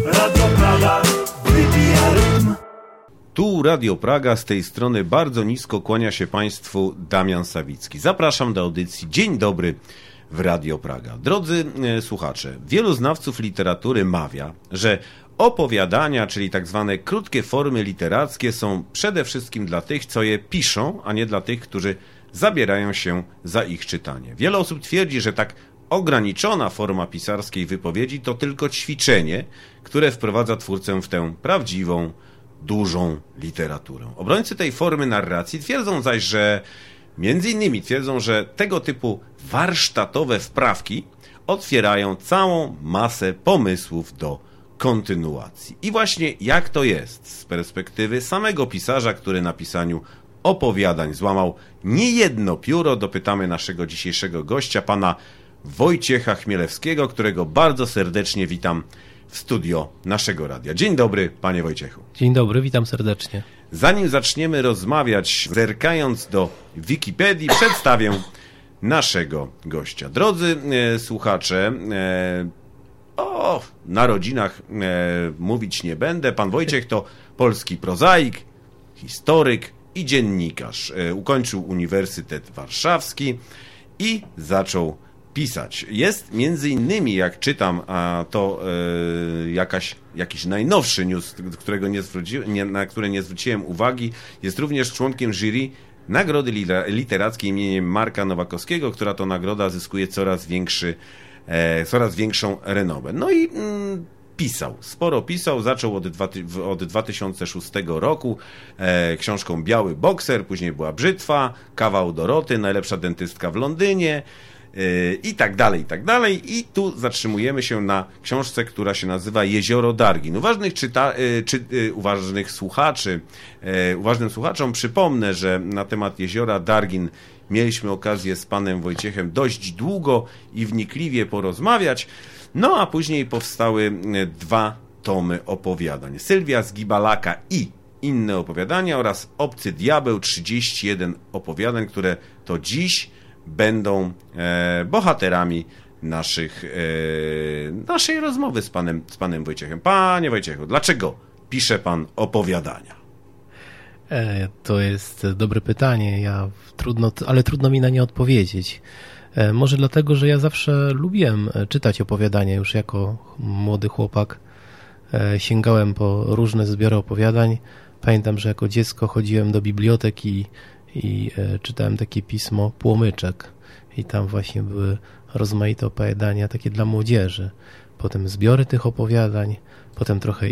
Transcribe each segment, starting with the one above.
Radio Praga wybija rytm. Tu Radio Praga, z tej strony bardzo nisko kłania się Państwu Damian Sawicki. Zapraszam do audycji Dzień Dobry w Radio Praga. Drodzy słuchacze, wielu znawców literatury mawia, że opowiadania, czyli tak zwane krótkie formy literackie, są przede wszystkim dla tych, co je piszą, a nie dla tych, którzy zabierają się za ich czytanie. Wiele osób twierdzi, że tak ograniczona forma pisarskiej wypowiedzi to tylko ćwiczenie, które wprowadza twórcę w tę prawdziwą, dużą literaturę. Obrońcy tej formy narracji twierdzą zaś, że między innymi twierdzą, że tego typu warsztatowe wprawki otwierają całą masę pomysłów do kontynuacji. I właśnie jak to jest z perspektywy samego pisarza, który na pisaniu opowiadań złamał niejedno pióro, dopytamy naszego dzisiejszego gościa, pana Wojciecha Chmielewskiego, którego bardzo serdecznie witam w studio naszego radia. Dzień dobry, panie Wojciechu. Dzień dobry, witam serdecznie. Zanim zaczniemy rozmawiać, zerkając do Wikipedii, przedstawię naszego gościa. Drodzy słuchacze, o narodzinach mówić nie będę. Pan Wojciech to polski prozaik, historyk i dziennikarz. Ukończył Uniwersytet Warszawski i zaczął pisać. Jest między innymi, jak czytam, a to jakiś najnowszy news, na które nie zwróciłem uwagi, jest również członkiem jury Nagrody Literackiej imieniem Marka Nowakowskiego, która to nagroda zyskuje coraz większą renomę. No i sporo pisał, zaczął od 2006 roku książką Biały Bokser, później była Brzytwa, Kawał Doroty, Najlepsza dentystka w Londynie, i tak dalej. I tu zatrzymujemy się na książce, która się nazywa Jezioro Dargin. Uważnym słuchaczom przypomnę, że na temat Jeziora Dargin mieliśmy okazję z panem Wojciechem dość długo i wnikliwie porozmawiać, no a później powstały 2 tomy opowiadań. Sylwia z Gibalaka i inne opowiadania oraz Obcy Diabeł, 31 opowiadań, które to dziś będą bohaterami naszej rozmowy z panem Wojciechem. Panie Wojciechu, dlaczego pisze pan opowiadania? To jest dobre pytanie. Ale trudno mi na nie odpowiedzieć. Może dlatego, że ja zawsze lubiłem czytać opowiadania. Już jako młody chłopak sięgałem po różne zbiory opowiadań. Pamiętam, że jako dziecko chodziłem do biblioteki i czytałem takie pismo Płomyczek i tam właśnie były rozmaite opowiadania takie dla młodzieży. Potem zbiory tych opowiadań, potem trochę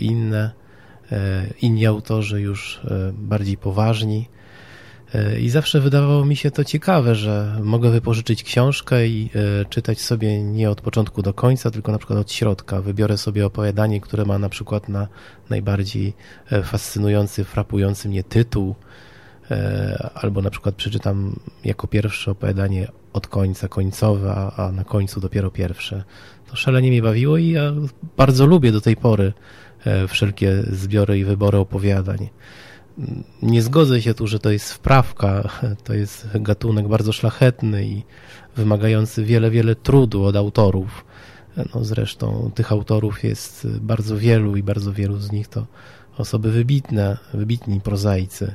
inni autorzy już bardziej poważni i zawsze wydawało mi się to ciekawe, że mogę wypożyczyć książkę i czytać sobie nie od początku do końca, tylko na przykład od środka. Wybiorę sobie opowiadanie, które ma na przykład na najbardziej fascynujący, frapujący mnie tytuł, albo na przykład przeczytam jako pierwsze opowiadanie od końca, końcowe, a na końcu dopiero pierwsze. To szalenie mnie bawiło i ja bardzo lubię do tej pory wszelkie zbiory i wybory opowiadań. Nie zgodzę się tu, że to jest wprawka, to jest gatunek bardzo szlachetny i wymagający wiele trudu od autorów. No zresztą tych autorów jest bardzo wielu i bardzo wielu z nich to osoby wybitni prozaicy.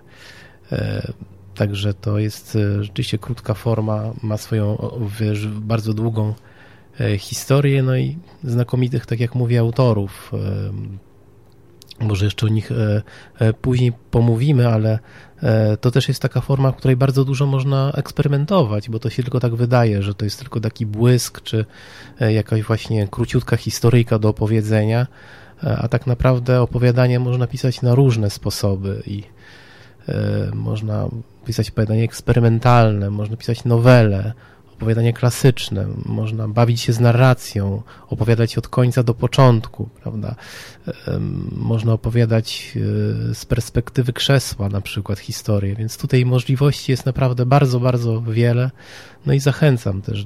Także to jest rzeczywiście krótka forma, ma swoją bardzo długą historię, no i znakomitych, tak jak mówię, autorów. Może jeszcze o nich później pomówimy, ale to też jest taka forma, w której bardzo dużo można eksperymentować, bo to się tylko tak wydaje, że to jest tylko taki błysk, czy jakaś właśnie króciutka historyjka do opowiedzenia, a tak naprawdę opowiadanie można pisać na różne sposoby i można pisać opowiadanie eksperymentalne, można pisać nowele, opowiadanie klasyczne, można bawić się z narracją, opowiadać od końca do początku, prawda? Można opowiadać z perspektywy krzesła na przykład historię, więc tutaj możliwości jest naprawdę bardzo wiele, no i zachęcam też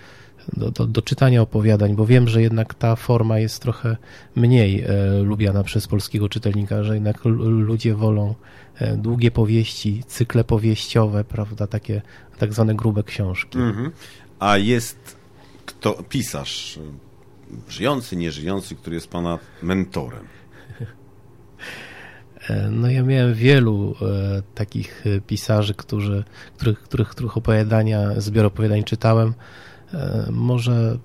do czytania opowiadań, bo wiem, że jednak ta forma jest trochę mniej lubiana przez polskiego czytelnika, że jednak ludzie wolą długie powieści, cykle powieściowe, prawda, takie tak zwane grube książki. A jest pisarz, żyjący, nieżyjący, który jest pana mentorem? No ja miałem wielu takich pisarzy, których opowiadania, zbiór opowiadań czytałem. Może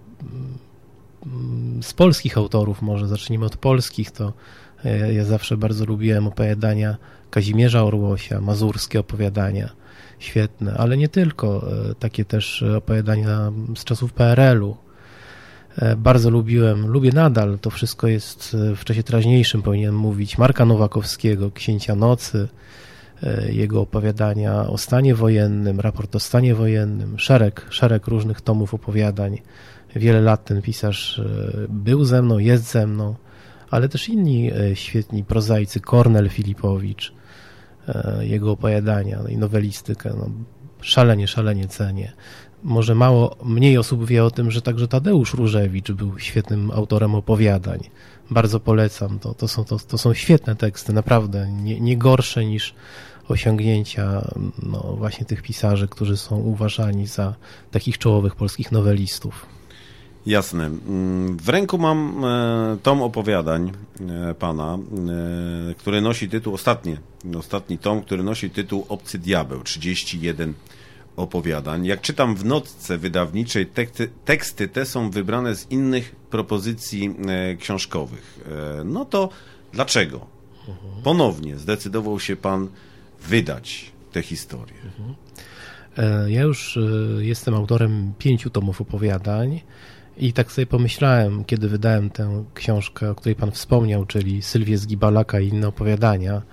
z polskich autorów, może zacznijmy od polskich, to ja zawsze bardzo lubiłem opowiadania Kazimierza Orłosia, mazurskie opowiadania, świetne, ale nie tylko, takie też opowiadania z czasów PRL-u. Bardzo lubię nadal, to wszystko jest w czasie teraźniejszym, powinienem mówić, Marka Nowakowskiego, Księcia Nocy, jego opowiadania o stanie wojennym, raport o stanie wojennym, szereg różnych tomów opowiadań. Wiele lat ten pisarz był ze mną, jest ze mną, ale też inni świetni prozaicy, Kornel Filipowicz, jego opowiadania i nowelistykę, szalenie cenię. Może mniej osób wie o tym, że także Tadeusz Różewicz był świetnym autorem opowiadań. Bardzo polecam. To są świetne teksty, naprawdę nie gorsze niż osiągnięcia właśnie tych pisarzy, którzy są uważani za takich czołowych polskich nowelistów. Jasne. W ręku mam tom opowiadań pana, który nosi tytuł, ostatni tom, który nosi tytuł Obcy Diabeł, 31 opowiadań. Jak czytam w notce wydawniczej, teksty te są wybrane z innych propozycji książkowych. No to dlaczego ponownie zdecydował się pan wydać tę historię? Ja już jestem autorem 5 tomów opowiadań i tak sobie pomyślałem, kiedy wydałem tę książkę, o której pan wspomniał, czyli Sylwię z Gibalaka i inne opowiadania,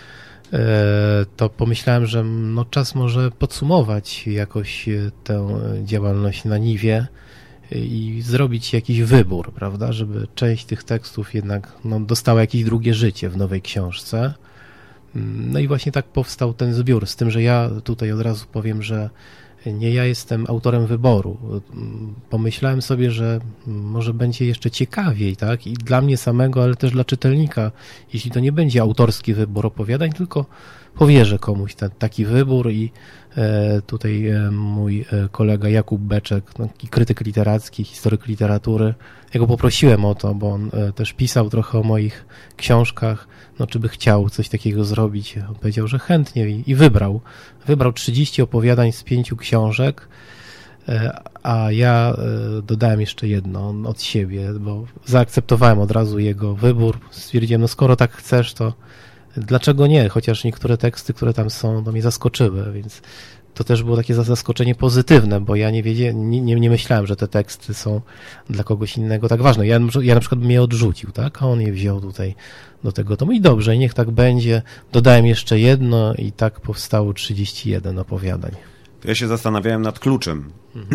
to pomyślałem, że czas może podsumować jakoś tę działalność na Niwie i zrobić jakiś wybór, prawda, żeby część tych tekstów jednak dostała jakieś drugie życie w nowej książce. No i właśnie tak powstał ten zbiór, z tym, że ja tutaj od razu powiem, że nie ja jestem autorem wyboru. Pomyślałem sobie, że może będzie jeszcze ciekawiej, tak? I dla mnie samego, ale też dla czytelnika, jeśli to nie będzie autorski wybór opowiadań, tylko powierzę komuś taki wybór i tutaj mój kolega Jakub Beczek, krytyk literacki, historyk literatury, ja go poprosiłem o to, bo on też pisał trochę o moich książkach, czy by chciał coś takiego zrobić. On powiedział, że chętnie i wybrał 30 opowiadań z 5 książek, a ja dodałem jeszcze jedno od siebie, bo zaakceptowałem od razu jego wybór. Stwierdziłem, skoro tak chcesz, to dlaczego nie? Chociaż niektóre teksty, które tam są, mnie zaskoczyły, więc to też było takie zaskoczenie pozytywne, bo ja nie myślałem, że te teksty są dla kogoś innego tak ważne. Ja na przykład bym je odrzucił, tak? A on je wziął tutaj do tego tomu i dobrze, niech tak będzie. Dodałem jeszcze jedno i tak powstało 31 opowiadań. Ja się zastanawiałem nad kluczem,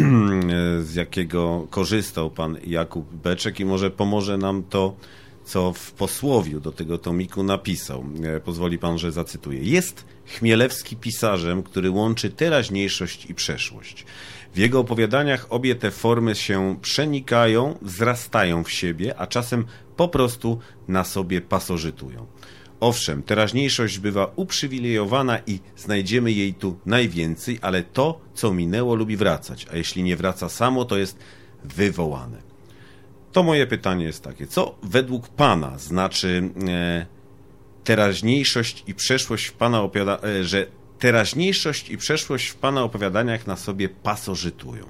z jakiego korzystał pan Jakub Beczek i może pomoże nam to, co w posłowiu do tego tomiku napisał. Pozwoli pan, że zacytuję. Jest Chmielewski pisarzem, który łączy teraźniejszość i przeszłość. W jego opowiadaniach obie te formy się przenikają, wzrastają w siebie, a czasem po prostu na sobie pasożytują. Owszem, teraźniejszość bywa uprzywilejowana i znajdziemy jej tu najwięcej, ale to, co minęło, lubi wracać, a jeśli nie wraca samo, to jest wywołane. To moje pytanie jest takie, co według pana znaczy teraźniejszość i przeszłość w pana że teraźniejszość i przeszłość w pana opowiadaniach na sobie pasożytują?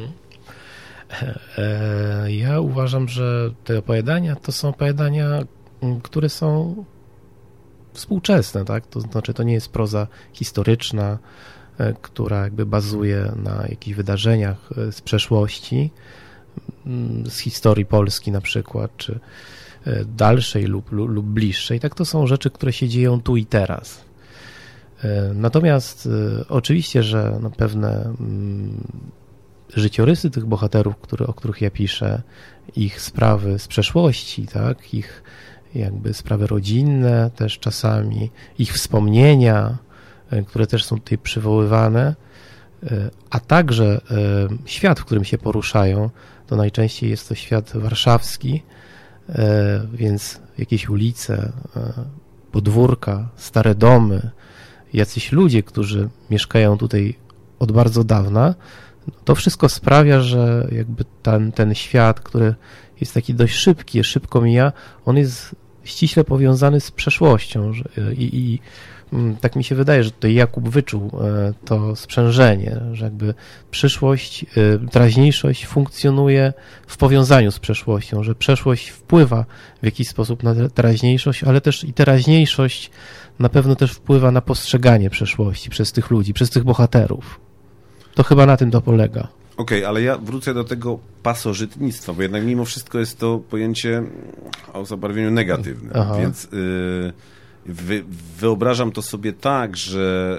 Ja uważam, że te opowiadania to są opowiadania, które są współczesne, tak? To znaczy to nie jest proza historyczna, która jakby bazuje na jakichś wydarzeniach z przeszłości, z historii Polski na przykład, czy dalszej lub bliższej. Tak, to są rzeczy, które się dzieją tu i teraz. Natomiast oczywiście, że pewne życiorysy tych bohaterów, o których ja piszę, ich sprawy z przeszłości, tak, ich jakby sprawy rodzinne też czasami, ich wspomnienia, które też są tutaj przywoływane, a także świat, w którym się poruszają, to najczęściej jest to świat warszawski, więc jakieś ulice, podwórka, stare domy, jacyś ludzie, którzy mieszkają tutaj od bardzo dawna, to wszystko sprawia, że jakby ten świat, który jest taki dość szybki, szybko mija, on jest ściśle powiązany z przeszłością i tak mi się wydaje, że tutaj Jakub wyczuł to sprzężenie, że jakby przyszłość, teraźniejszość funkcjonuje w powiązaniu z przeszłością, że przeszłość wpływa w jakiś sposób na teraźniejszość, ale też i teraźniejszość na pewno też wpływa na postrzeganie przeszłości przez tych ludzi, przez tych bohaterów. To chyba na tym to polega. Okej, ale ja wrócę do tego pasożytnictwa, bo jednak mimo wszystko jest to pojęcie o zabarwieniu negatywnym, więc wyobrażam to sobie tak, że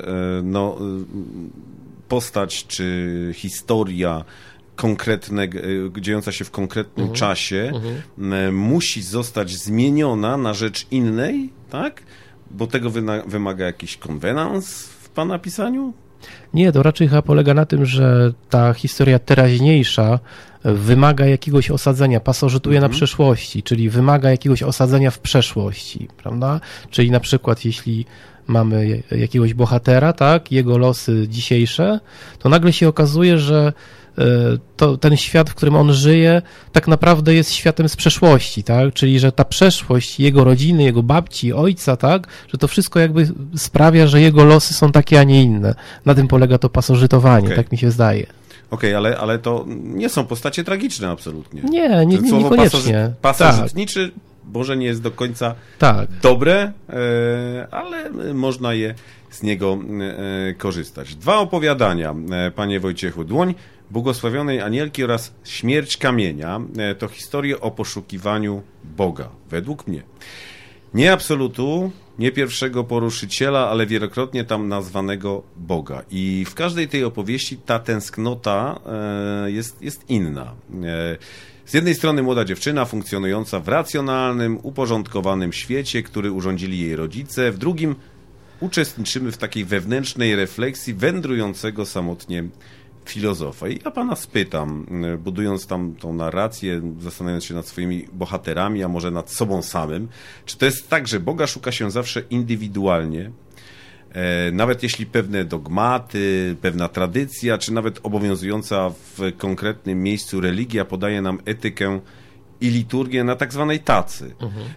postać czy historia dziejąca się w konkretnym czasie musi zostać zmieniona na rzecz innej, tak? Bo tego wymaga jakiś konwenans w pana pisaniu? Nie, to raczej chyba polega na tym, że ta historia teraźniejsza wymaga jakiegoś osadzenia, pasożytuje na przeszłości, czyli wymaga jakiegoś osadzenia w przeszłości, prawda? Czyli na przykład jeśli mamy jakiegoś bohatera, tak, jego losy dzisiejsze, to nagle się okazuje, że ten świat, w którym on żyje, tak naprawdę jest światem z przeszłości, tak? Czyli, że ta przeszłość jego rodziny, jego babci, ojca, tak? Że to wszystko jakby sprawia, że jego losy są takie, a nie inne. Na tym polega to pasożytowanie, tak mi się zdaje. Okej, ale to nie są postacie tragiczne absolutnie. Nie, niekoniecznie. Pasożytniczy może nie jest do końca dobre, ale można z niego korzystać. 2 opowiadania, panie Wojciechu. Dłoń błogosławionej Anielki oraz Śmierć kamienia to historie o poszukiwaniu Boga, według mnie. Nie absolutu, nie pierwszego poruszyciela, ale wielokrotnie tam nazwanego Boga. I w każdej tej opowieści ta tęsknota jest inna. Z jednej strony młoda dziewczyna funkcjonująca w racjonalnym, uporządkowanym świecie, który urządzili jej rodzice, w drugim uczestniczymy w takiej wewnętrznej refleksji wędrującego samotnie filozofa. I ja pana spytam, budując tam tą narrację, zastanawiając się nad swoimi bohaterami, a może nad sobą samym, czy to jest tak, że Boga szuka się zawsze indywidualnie, nawet jeśli pewne dogmaty, pewna tradycja, czy nawet obowiązująca w konkretnym miejscu religia podaje nam etykę i liturgię na tak zwanej tacy.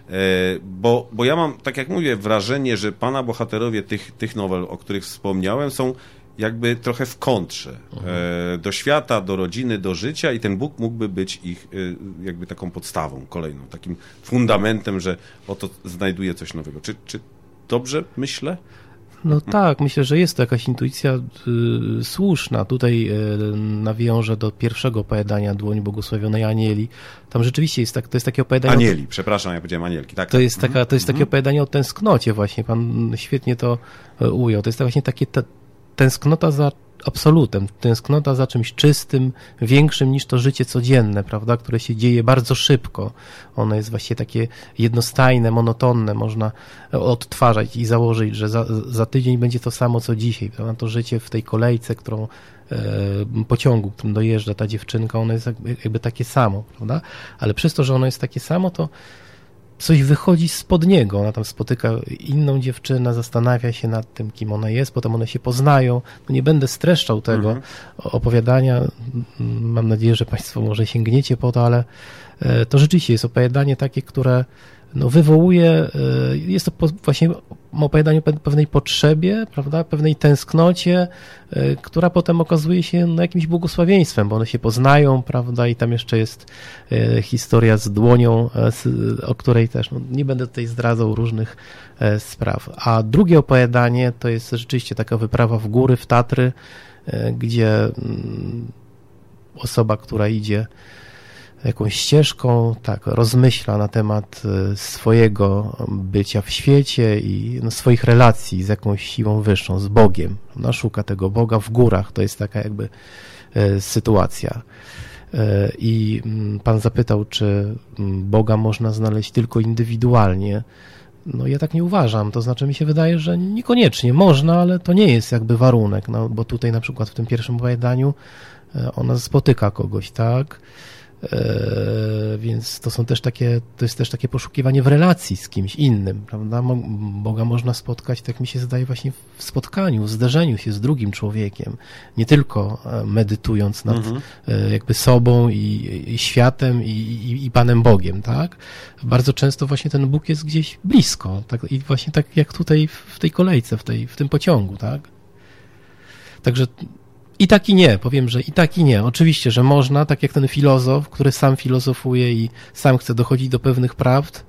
Bo ja mam, tak jak mówię, wrażenie, że pana bohaterowie tych nowel, o których wspomniałem, są jakby trochę w kontrze do świata, do rodziny, do życia i ten Bóg mógłby być ich jakby taką podstawą kolejną, takim fundamentem, że oto znajduje coś nowego. Czy dobrze myślę? No tak, myślę, że jest to jakaś intuicja słuszna. Tutaj nawiążę do pierwszego opowiadania Dłoń błogosławionej Anieli. Tam rzeczywiście jest to jest takie opowiadanie... Anieli, przepraszam, ja powiedziałem Anielki. Tak, to jest takie opowiadanie o tęsknocie właśnie. Pan świetnie to ujął. To jest właśnie takie tęsknota za absolutem, tęsknota za czymś czystym, większym niż to życie codzienne, prawda, które się dzieje bardzo szybko. Ono jest właściwie takie jednostajne, monotonne, można odtwarzać i założyć, że za tydzień będzie to samo, co dzisiaj, prawda? To życie w tej kolejce, pociągu, którym dojeżdża ta dziewczynka, ono jest jakby takie samo, prawda? Ale przez to, że ono jest takie samo, to coś wychodzi spod niego. Ona tam spotyka inną dziewczynę, zastanawia się nad tym, kim ona jest, potem one się poznają. No nie będę streszczał tego opowiadania. Mam nadzieję, że państwo może sięgniecie po to, ale to rzeczywiście jest opowiadanie takie, które wywołuje, jest to właśnie opowiadanie o pewnej potrzebie, prawda, pewnej tęsknocie, która potem okazuje się jakimś błogosławieństwem, bo one się poznają, prawda, i tam jeszcze jest historia z dłonią, o której też nie będę tutaj zdradzał różnych spraw. A drugie opowiadanie to jest rzeczywiście taka wyprawa w góry, w Tatry, gdzie osoba, która idzie jakąś ścieżką, tak, rozmyśla na temat swojego bycia w świecie i swoich relacji z jakąś siłą wyższą, z Bogiem. Ona szuka tego Boga w górach, to jest taka jakby sytuacja. I pan zapytał, czy Boga można znaleźć tylko indywidualnie. No ja tak nie uważam, to znaczy mi się wydaje, że niekoniecznie można, ale to nie jest jakby warunek, bo tutaj na przykład w tym pierwszym opowiadaniu ona spotyka kogoś, tak, Więc to jest też takie poszukiwanie w relacji z kimś innym, prawda? Boga można spotkać, tak mi się zdaje, właśnie w spotkaniu, w zderzeniu się z drugim człowiekiem, nie tylko medytując nad jakby sobą i światem i Panem Bogiem, tak? Bardzo często właśnie ten Bóg jest gdzieś blisko, tak? I właśnie tak jak tutaj w tej kolejce, w tym pociągu, tak? Także i tak i nie, powiem, że i tak i nie. Oczywiście, że można, tak jak ten filozof, który sam filozofuje i sam chce dochodzić do pewnych prawd.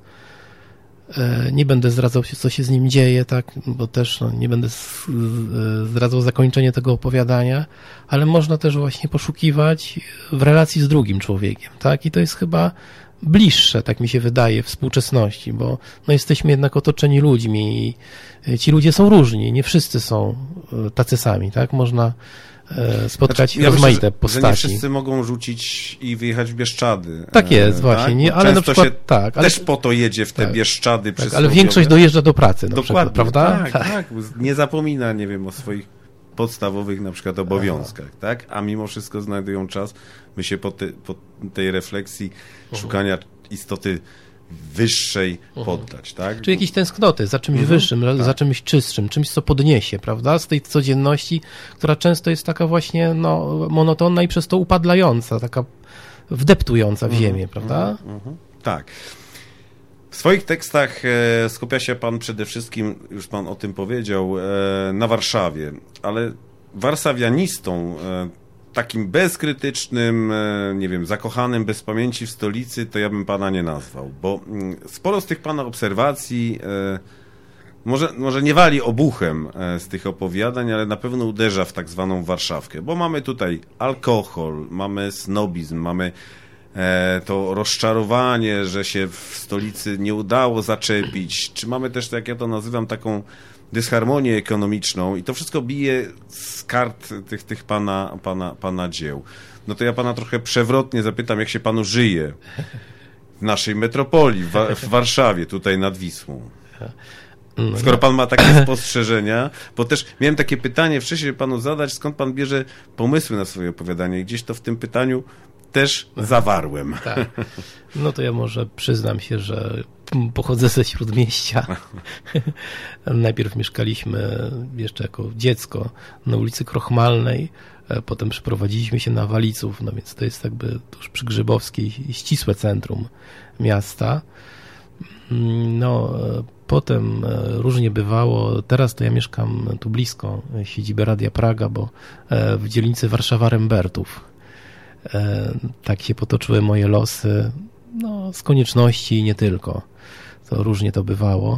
Nie będę zdradzał się, co się z nim dzieje, tak, bo też nie będę zdradzał zakończenie tego opowiadania, ale można też właśnie poszukiwać w relacji z drugim człowiekiem, tak, i to jest chyba bliższe, tak mi się wydaje, współczesności, bo no, jesteśmy jednak otoczeni ludźmi i ci ludzie są różni, nie wszyscy są tacy sami, tak, można spotkać rozmaite postaci. Że nie wszyscy mogą rzucić i wyjechać w Bieszczady. Tak jest, właśnie. Tak? Nie, ale na przykład, ale też po to jedzie w te Bieszczady. Tak, ale większość dojeżdża do pracy na przykład, prawda? Tak. Nie zapomina, nie wiem, o swoich podstawowych na przykład obowiązkach, tak? A mimo wszystko znajdują czas, by się po tej refleksji szukania istoty wyższej poddać, tak? Czy jakieś tęsknoty za czymś wyższym, za czymś czystszym, czymś, co podniesie, prawda? Z tej codzienności, która często jest taka właśnie monotonna i przez to upadlająca, taka wdeptująca w ziemię, prawda? Tak. W swoich tekstach skupia się pan przede wszystkim, już pan o tym powiedział, na Warszawie, ale warszawianistą, takim bezkrytycznym, nie wiem, zakochanym bez pamięci w stolicy, to ja bym pana nie nazwał, bo sporo z tych pana obserwacji może nie wali obuchem z tych opowiadań, ale na pewno uderza w tak zwaną Warszawkę, bo mamy tutaj alkohol, mamy snobizm, mamy to rozczarowanie, że się w stolicy nie udało zaczepić, czy mamy też, jak ja to nazywam, taką dysharmonię ekonomiczną i to wszystko bije z kart tych pana dzieł. No to ja pana trochę przewrotnie zapytam, jak się panu żyje w naszej metropolii, w Warszawie, tutaj nad Wisłą. Skoro pan ma takie spostrzeżenia, bo też miałem takie pytanie wcześniej panu zadać, skąd pan bierze pomysły na swoje opowiadanie i gdzieś to w tym pytaniu też zawarłem. Tak. No to ja może przyznam się, że pochodzę ze Śródmieścia. Najpierw mieszkaliśmy jeszcze jako dziecko na ulicy Krochmalnej, potem przeprowadziliśmy się na Waliców, no więc to jest jakby tuż przy Grzybowskiej ścisłe centrum miasta. No, potem różnie bywało. Teraz to ja mieszkam tu blisko siedziby Radia Praga, bo w dzielnicy Warszawa-Rembertów. Tak się potoczyły moje losy, no, z konieczności i nie tylko. To różnie to bywało.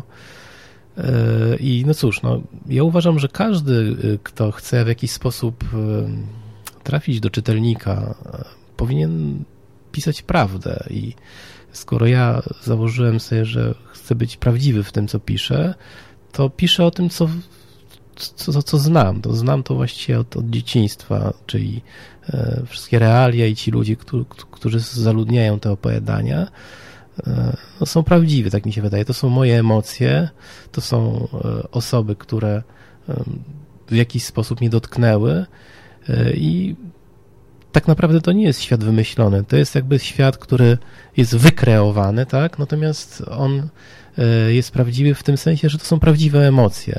I no cóż, no, ja uważam, że każdy, kto chce w jakiś sposób trafić do czytelnika, powinien pisać prawdę. I skoro ja założyłem sobie, że chcę być prawdziwy w tym, co piszę, to piszę o tym, co znam. To znam to właściwie od dzieciństwa, czyli wszystkie realia i ci ludzie, którzy zaludniają te opowiadania, no, są prawdziwe, tak mi się wydaje. To są moje emocje, to są osoby, które w jakiś sposób mnie dotknęły i tak naprawdę to nie jest świat wymyślony. To jest jakby świat, który jest wykreowany, tak? Natomiast on jest prawdziwy w tym sensie, że to są prawdziwe emocje.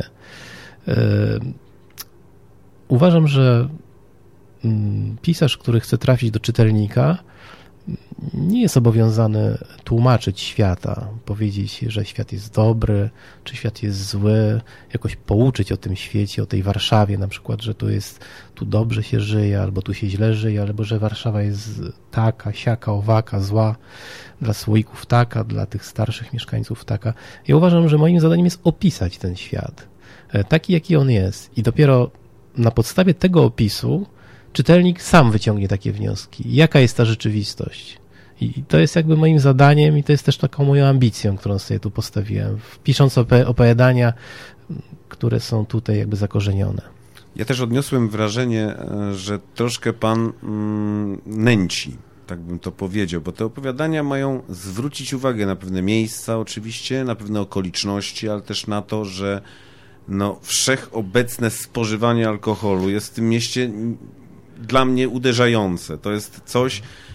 Uważam, że pisarz, który chce trafić do czytelnika, nie jest obowiązany tłumaczyć świata, powiedzieć, że świat jest dobry, czy świat jest zły, jakoś pouczyć o tym świecie, o tej Warszawie na przykład, że tu dobrze się żyje, albo tu się źle żyje, albo że Warszawa jest taka, siaka, owaka, zła, dla słoików taka, dla tych starszych mieszkańców taka. Ja uważam, że moim zadaniem jest opisać ten świat, taki jaki on jest, i dopiero na podstawie tego opisu czytelnik sam wyciągnie takie wnioski. Jaka jest ta rzeczywistość? I to jest jakby moim zadaniem i to jest też taką moją ambicją, którą sobie tu postawiłem, pisząc opowiadania, które są tutaj jakby zakorzenione. Ja też odniosłem wrażenie, że troszkę pan nęci, tak bym to powiedział, bo te opowiadania mają zwrócić uwagę na pewne miejsca oczywiście, na pewne okoliczności, ale też na to, że wszechobecne spożywanie alkoholu jest w tym mieście dla mnie uderzające. To jest coś,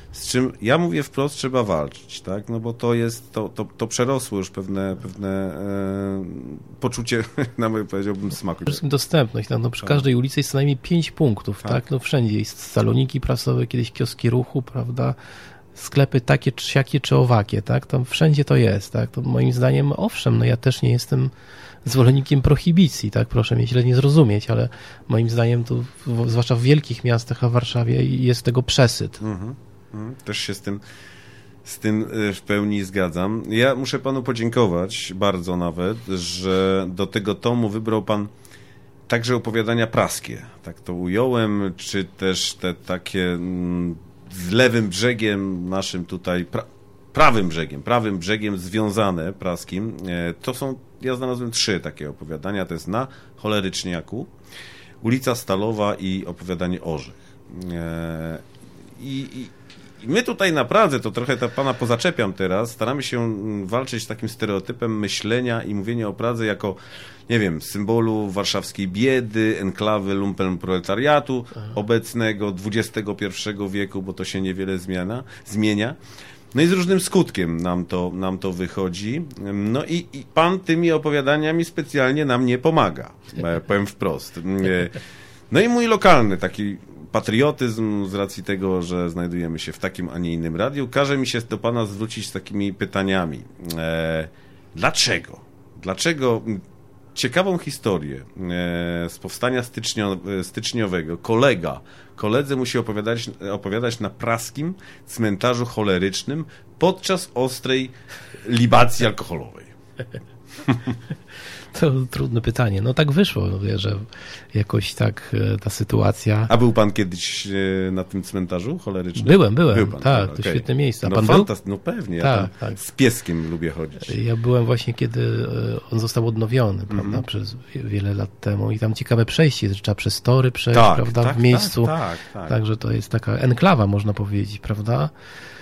z czym ja mówię wprost, trzeba walczyć, tak? No bo to jest, to przerosło już pewne poczucie, nawet powiedziałbym, smaku. Przede wszystkim dostępność, tak? No przy każdej ulicy jest co najmniej 5 punktów, tak? No wszędzie jest saloniki prasowe, kiedyś kioski ruchu, prawda? Sklepy takie, siakie czy owakie, tak? Tam wszędzie to jest, tak? To moim zdaniem, owszem, no ja też nie jestem zwolennikiem prohibicji, tak? Proszę mnie źle nie zrozumieć, ale moim zdaniem to, zwłaszcza w wielkich miastach, a w Warszawie jest tego przesyt. Też się z tym w pełni zgadzam. Ja muszę panu podziękować bardzo nawet, że do tego tomu wybrał pan także opowiadania praskie. Tak to ująłem, czy też te takie z lewym brzegiem naszym tutaj, prawym brzegiem związane praskim. To są, ja znalazłem 3 takie opowiadania. To jest Na choleryczniaku, Ulica Stalowa i opowiadanie Orzech. I my tutaj naprawdę, to trochę pana pozaczepiam teraz, staramy się walczyć z takim stereotypem myślenia i mówienia o Pradze jako, nie wiem, symbolu warszawskiej biedy, enklawy lumpenproletariatu obecnego XXI wieku, bo to się niewiele zmienia. No i z różnym skutkiem nam to wychodzi. No i pan tymi opowiadaniami specjalnie nam nie pomaga, powiem wprost. No i mój lokalny taki patriotyzm z racji tego, że znajdujemy się w takim, a nie innym radiu, każe mi się do pana zwrócić z takimi pytaniami. Dlaczego? Dlaczego ciekawą historię z powstania styczniowego koledze musi opowiadać na praskim cmentarzu cholerycznym podczas ostrej libacji alkoholowej? To trudne pytanie. No tak wyszło, że jakoś tak ta sytuacja... A był pan kiedyś na tym cmentarzu cholerycznym? Byłem. Był pan, tak, to okay. Świetne miejsce. A no pan był? No pewnie, tak, ja tak. Z pieskiem lubię chodzić. Ja byłem właśnie, kiedy on został odnowiony, prawda, przez wiele lat temu i tam ciekawe przejście, że trzeba przez tory przejść, prawda, w miejscu. Tak. Także to jest taka enklawa, można powiedzieć, prawda?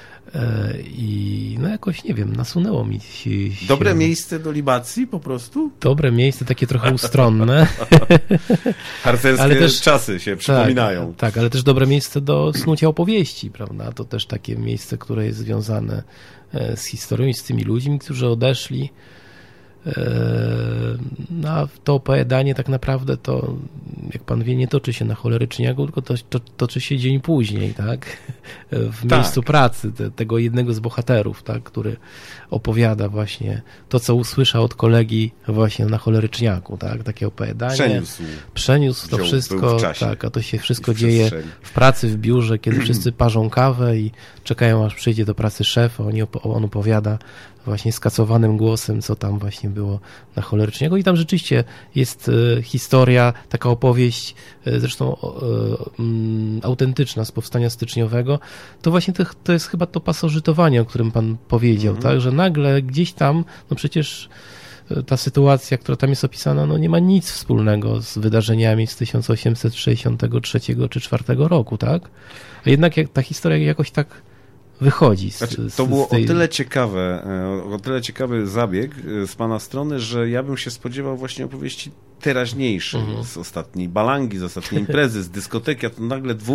I no jakoś, nie wiem, nasunęło mi się... Dobre miejsce do libacji po prostu? Dobre miejsce, takie trochę ustronne. Harcerskie też, czasy się przypominają. Tak, ale też dobre miejsce do snucia opowieści, prawda? To też takie miejsce, które jest związane z historią i z tymi ludźmi, którzy odeszli. No, to opowiadanie tak naprawdę to, jak pan wie, nie toczy się na choleryczniaku, tylko toczy się dzień później, tak? W miejscu pracy tego jednego z bohaterów, tak? Który opowiada właśnie to, co usłyszał od kolegi właśnie na choleryczniaku, tak? Takie opowiadanie. Przeniósł to wszystko, tak, a to się wszystko dzieje w pracy, w biurze, kiedy wszyscy parzą kawę i czekają, aż przyjdzie do pracy szef, a on opowiada właśnie skacowanym głosem, co tam właśnie było na choleryczniaku. I tam rzeczywiście jest historia, taka opowieść, zresztą autentyczna z powstania styczniowego. To właśnie to jest chyba to pasożytowanie, o którym pan powiedział, tak? Że nagle gdzieś tam, no przecież ta sytuacja, która tam jest opisana, no nie ma nic wspólnego z wydarzeniami z 1863 czy 1864 roku, tak? A jednak ta historia jakoś tak wychodzi. To było o tyle ciekawy zabieg z pana strony, że ja bym się spodziewał właśnie opowieści teraźniejszej, z ostatniej balangi, z ostatniej imprezy, z dyskoteki, a to nagle 2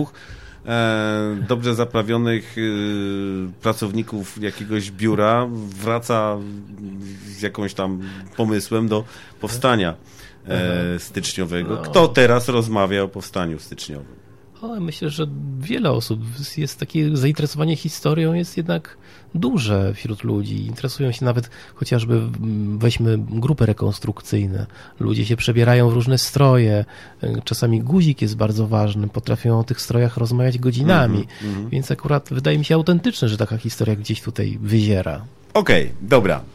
dobrze zaprawionych pracowników jakiegoś biura wraca z jakąś tam pomysłem do powstania styczniowego. Kto teraz rozmawia o powstaniu styczniowym? Myślę, że wiele osób jest takie zainteresowanie historią jest jednak duże wśród ludzi. Interesują się nawet chociażby, weźmy grupy rekonstrukcyjne. Ludzie się przebierają w różne stroje. Czasami guzik jest bardzo ważny. Potrafią o tych strojach rozmawiać godzinami. Więc akurat wydaje mi się autentyczne, że taka historia gdzieś tutaj wyziera. Okej, dobra.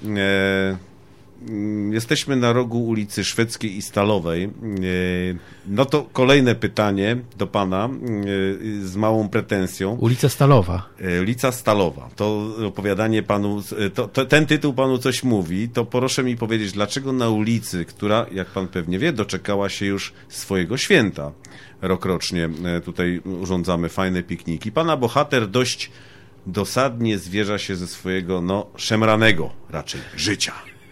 Jesteśmy na rogu ulicy Szwedzkiej i Stalowej. No to kolejne pytanie do pana z małą pretensją. Ulica Stalowa. Ulica Stalowa. To opowiadanie panu, ten tytuł panu coś mówi, to proszę mi powiedzieć, dlaczego na ulicy, która, jak pan pewnie wie, doczekała się już swojego święta. Rokrocznie tutaj urządzamy fajne pikniki. Pana bohater dość dosadnie zwierza się ze swojego, szemranego raczej życia.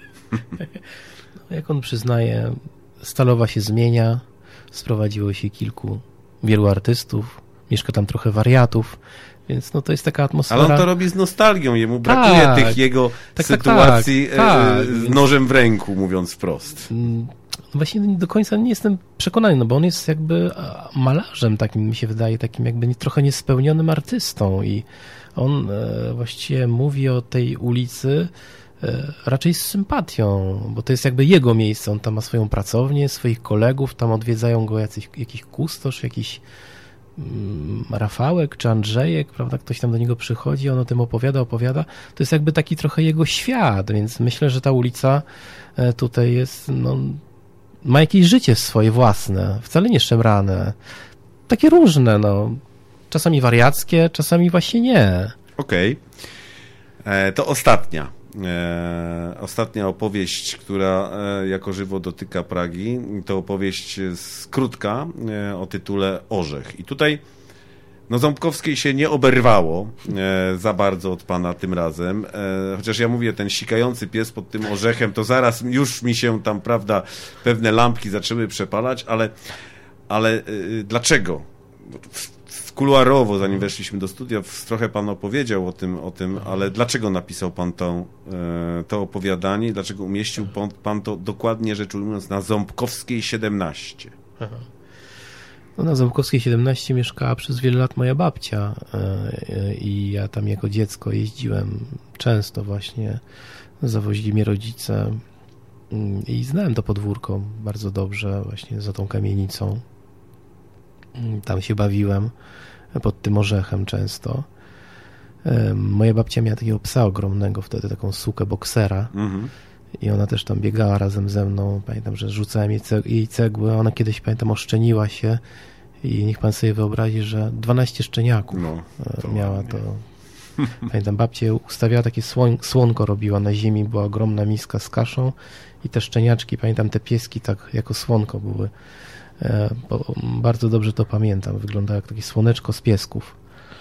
Jak on przyznaje, Stalowa się zmienia, sprowadziło się wielu artystów, mieszka tam trochę wariatów, Więc no to jest taka atmosfera... Ale on to robi z nostalgią, jemu brakuje tych jego sytuacji z nożem w ręku, mówiąc wprost. Właśnie do końca nie jestem przekonany, no bo on jest jakby malarzem takim, mi się wydaje, takim jakby trochę niespełnionym artystą i on właściwie mówi o tej ulicy raczej z sympatią, bo to jest jakby jego miejsce, on tam ma swoją pracownię, swoich kolegów, tam odwiedzają go jakiś kustosz, jakiś Rafałek czy Andrzejek, prawda, ktoś tam do niego przychodzi, on o tym opowiada, to jest jakby taki trochę jego świat, więc myślę, że ta ulica tutaj jest, no, ma jakieś życie swoje własne, wcale nie szemrane, takie różne, no, czasami wariackie, czasami właśnie nie. Okej. To ostatnia opowieść, która jako żywo dotyka Pragi, to opowieść krótka o tytule Orzech. I tutaj no Ząbkowskiej się nie oberwało za bardzo od pana tym razem, chociaż ja mówię, ten sikający pies pod tym orzechem, to zaraz już mi się tam, prawda, pewne lampki zaczęły przepalać, ale dlaczego? Kuluarowo, zanim weszliśmy do studia, trochę pan opowiedział o tym, ale dlaczego napisał pan to opowiadanie, dlaczego umieścił pan to dokładnie rzecz ujmując na Ząbkowskiej 17? Aha. No, na Ząbkowskiej 17 mieszkała przez wiele lat moja babcia i ja tam jako dziecko jeździłem często właśnie, zawozili mnie rodzice i znałem to podwórko bardzo dobrze właśnie za tą kamienicą. Tam się bawiłem pod tym orzechem często. Moja babcia miała takiego psa ogromnego wtedy, taką sukę boksera i ona też tam biegała razem ze mną. Pamiętam, że rzucałem jej cegły. Ona kiedyś, pamiętam, oszczeniła się i niech pan sobie wyobrazi, że 12 szczeniaków miała to. Pamiętam, babcia ustawiała takie słonko robiła na ziemi, była ogromna miska z kaszą i te szczeniaczki, pamiętam, te pieski tak jako słonko były. Bo bardzo dobrze to pamiętam. Wygląda jak takie słoneczko z piesków.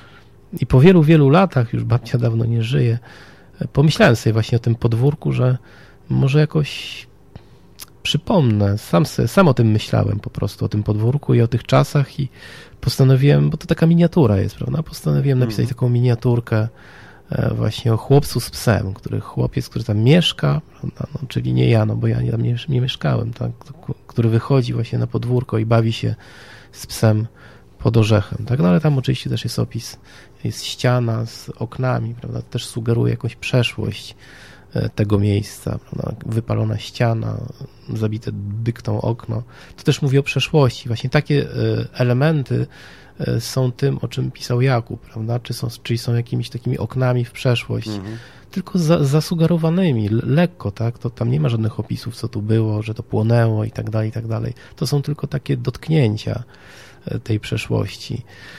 I po wielu, wielu latach, już babcia dawno nie żyje, pomyślałem sobie właśnie o tym podwórku, że może jakoś przypomnę. Sam o tym myślałem po prostu, o tym podwórku i o tych czasach i postanowiłem, bo to taka miniatura jest, prawda? Postanowiłem napisać taką miniaturkę właśnie o chłopcu z psem, chłopiec, który tam mieszka, prawda? No, czyli nie ja, no bo ja tam nie mieszkałem, tak? Który wychodzi właśnie na podwórko i bawi się z psem pod orzechem, tak? No ale tam oczywiście też jest opis, jest ściana z oknami, prawda? To też sugeruje jakąś przeszłość tego miejsca, prawda? Wypalona ściana, zabite dyktą okno. To też mówi o przeszłości. Właśnie takie elementy są tym, o czym pisał Jakub, prawda? Czyli są jakimiś takimi oknami w przeszłość, tylko zasugerowanymi, lekko, tak? To tam nie ma żadnych opisów, co tu było, że to płonęło i tak dalej, i tak dalej. To są tylko takie dotknięcia tej przeszłości.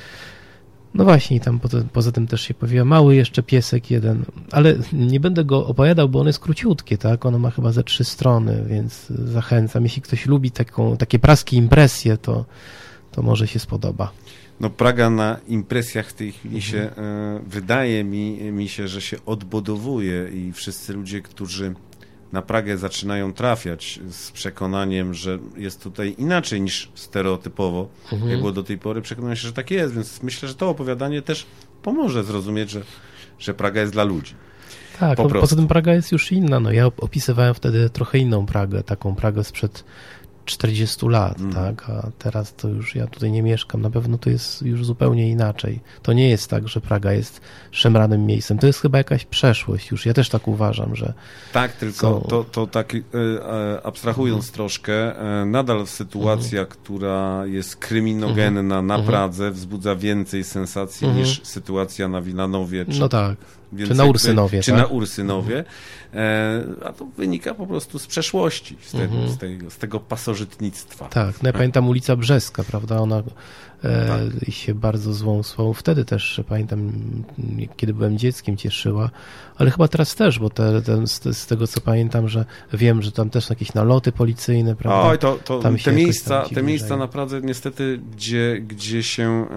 No właśnie, tam poza tym też się pojawia mały jeszcze piesek jeden, ale nie będę go opowiadał, bo on jest króciutkie, tak? Ono ma chyba ze 3 strony, więc zachęcam. Jeśli ktoś lubi takie praskie impresje, to może się spodoba. No Praga na impresjach w tej chwili się, wydaje mi się, że się odbudowuje i wszyscy ludzie, którzy na Pragę zaczynają trafiać z przekonaniem, że jest tutaj inaczej niż stereotypowo, jak było do tej pory, przekonują się, że tak jest, więc myślę, że to opowiadanie też pomoże zrozumieć, że Praga jest dla ludzi. Tak, no, poza tym Praga jest już inna. No, ja opisywałem wtedy trochę inną Pragę, taką Pragę sprzed 40 lat, tak, a teraz to już ja tutaj nie mieszkam, na pewno to jest już zupełnie inaczej. To nie jest tak, że Praga jest szemranym miejscem, to jest chyba jakaś przeszłość już, ja też tak uważam, że... Tak, tylko to tak abstrahując troszkę, nadal sytuacja, która jest kryminogenna na Pradze, wzbudza więcej sensacji niż sytuacja na Wilanowie, no tak. Czy na Ursynowie. Czy na Ursynowie. A to wynika po prostu z przeszłości, z tego pasożytnictwa. Tak, no ja pamiętam ulica Brzeska, prawda, ona się bardzo złą słową. Wtedy też, pamiętam, kiedy byłem dzieckiem, cieszyła, ale chyba teraz też, bo z tego co pamiętam, że wiem, że tam też są jakieś naloty policyjne, prawda. Oj, te miejsca na Pradze niestety, gdzie się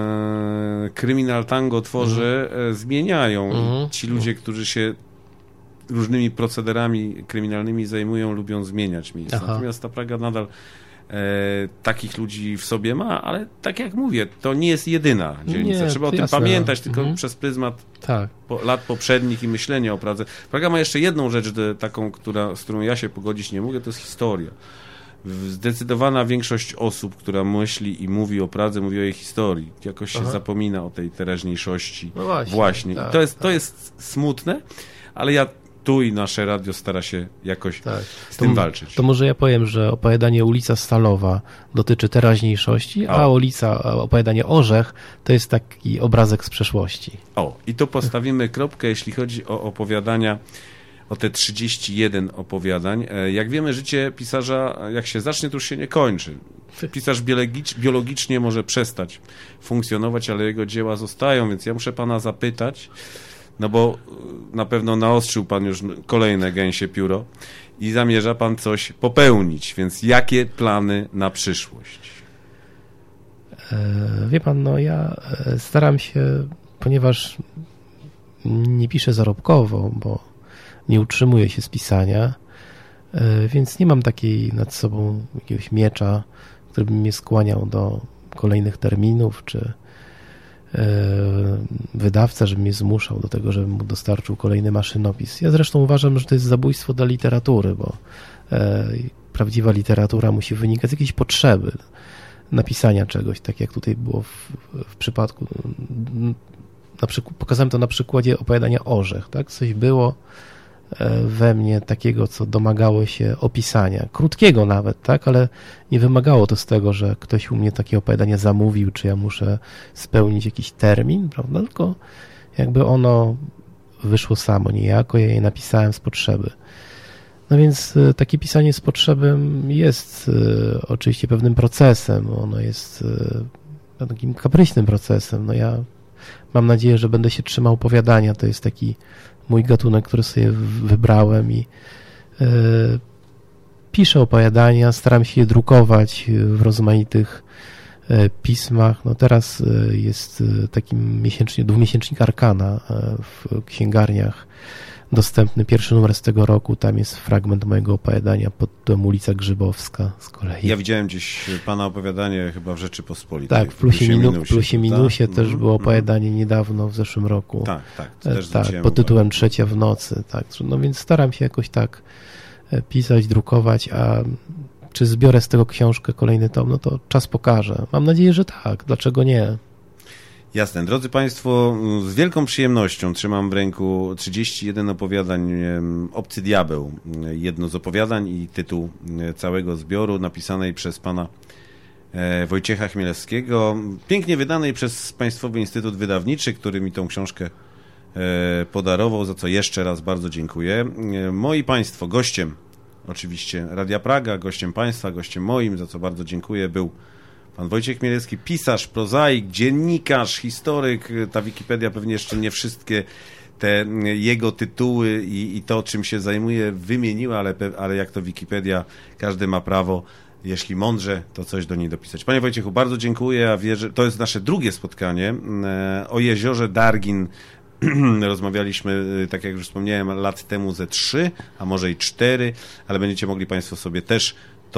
kryminal tango tworzy, zmieniają. I ci ludzie, którzy się różnymi procederami kryminalnymi zajmują, lubią zmieniać miejsca. Natomiast ta Praga nadal takich ludzi w sobie ma, ale tak jak mówię, to nie jest jedyna dzielnica. Nie, Trzeba o to tym jasne. pamiętać, tylko przez pryzmat Tak. lat poprzednich i myślenia o Pradze. Praga ma jeszcze jedną rzecz, taką, z którą ja się pogodzić nie mogę, to jest historia. Zdecydowana większość osób, która myśli i mówi o Pradze, mówi o jej historii. Jakoś się zapomina o tej teraźniejszości. No właśnie. Właśnie. Tak, I to jest smutne, ale ja tu i nasze radio stara się jakoś z tym walczyć. To może ja powiem, że opowiadanie Ulica Stalowa dotyczy teraźniejszości, a opowiadanie Orzech to jest taki obrazek z przeszłości. I tu postawimy kropkę, jeśli chodzi o opowiadania, o te 31 opowiadań. Jak wiemy, życie pisarza, jak się zacznie, to już się nie kończy. Pisarz biologicznie może przestać funkcjonować, ale jego dzieła zostają, więc ja muszę pana zapytać, no bo na pewno naostrzył pan już kolejne gęsie pióro i zamierza pan coś popełnić, więc jakie plany na przyszłość? Wie pan, no ja staram się, ponieważ nie piszę zarobkowo, bo nie utrzymuję się z pisania, więc nie mam takiej nad sobą jakiegoś miecza, który by mnie skłaniał do kolejnych terminów, czy wydawca, żeby mnie zmuszał do tego, żebym mu dostarczył kolejny maszynopis. Ja zresztą uważam, że to jest zabójstwo dla literatury, bo prawdziwa literatura musi wynikać z jakiejś potrzeby napisania czegoś, tak jak tutaj było w przypadku, pokazałem to na przykładzie opowiadania Orzech, tak? Coś było we mnie takiego, co domagało się opisania, krótkiego nawet, tak, ale nie wymagało to z tego, że ktoś u mnie takie opowiadanie zamówił, czy ja muszę spełnić jakiś termin, prawda, tylko jakby ono wyszło samo niejako, ja je napisałem z potrzeby. No więc takie pisanie z potrzeby jest oczywiście pewnym procesem, ono jest takim kapryśnym procesem. No ja mam nadzieję, że będę się trzymał opowiadania, to jest taki mój gatunek, który sobie wybrałem i piszę opowiadania, staram się je drukować w rozmaitych pismach. No teraz jest taki dwumiesięcznik Arkana w księgarniach dostępny, pierwszy numer z tego roku, tam jest fragment mojego opowiadania pod tytułem Ulica Grzybowska z kolei. Ja widziałem gdzieś pana opowiadanie chyba w Rzeczypospolitej. Tak, w Plusie Minusie też było opowiadanie niedawno, w zeszłym roku. Tak, też pod tytułem Trzecia w nocy. Tak. No więc staram się jakoś tak pisać, drukować, a czy zbiorę z tego książkę kolejny tom, no to czas pokaże. Mam nadzieję, że tak, dlaczego nie? Jasne. Drodzy Państwo, z wielką przyjemnością trzymam w ręku 31 opowiadań Obcy Diabeł. Jedno z opowiadań i tytuł całego zbioru napisanej przez pana Wojciecha Chmielewskiego, pięknie wydanej przez Państwowy Instytut Wydawniczy, który mi tą książkę podarował, za co jeszcze raz bardzo dziękuję. Moi Państwo, gościem oczywiście Radia Praga, gościem Państwa, gościem moim, za co bardzo dziękuję, był pan Wojciech Chmielewski, pisarz, prozaik, dziennikarz, historyk. Ta Wikipedia pewnie jeszcze nie wszystkie te jego tytuły i to, czym się zajmuje, wymieniła, ale jak to Wikipedia, każdy ma prawo, jeśli mądrze, to coś do niej dopisać. Panie Wojciechu, bardzo dziękuję. Ja wierzę, to jest nasze drugie spotkanie. O jeziorze Dargin rozmawialiśmy, tak jak już wspomniałem, lat temu ze 3, a może i 4, ale będziecie mogli Państwo sobie też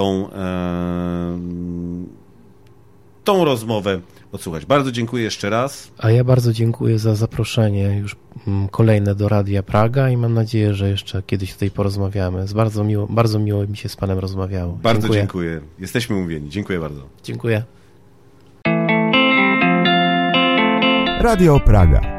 tą rozmowę odsłuchać. Bardzo dziękuję jeszcze raz. A ja bardzo dziękuję za zaproszenie już kolejne do Radia Praga i mam nadzieję, że jeszcze kiedyś tutaj porozmawiamy. Bardzo miło mi się z panem rozmawiało. Bardzo dziękuję. Jesteśmy umówieni. Dziękuję bardzo. Dziękuję. Radio Praga.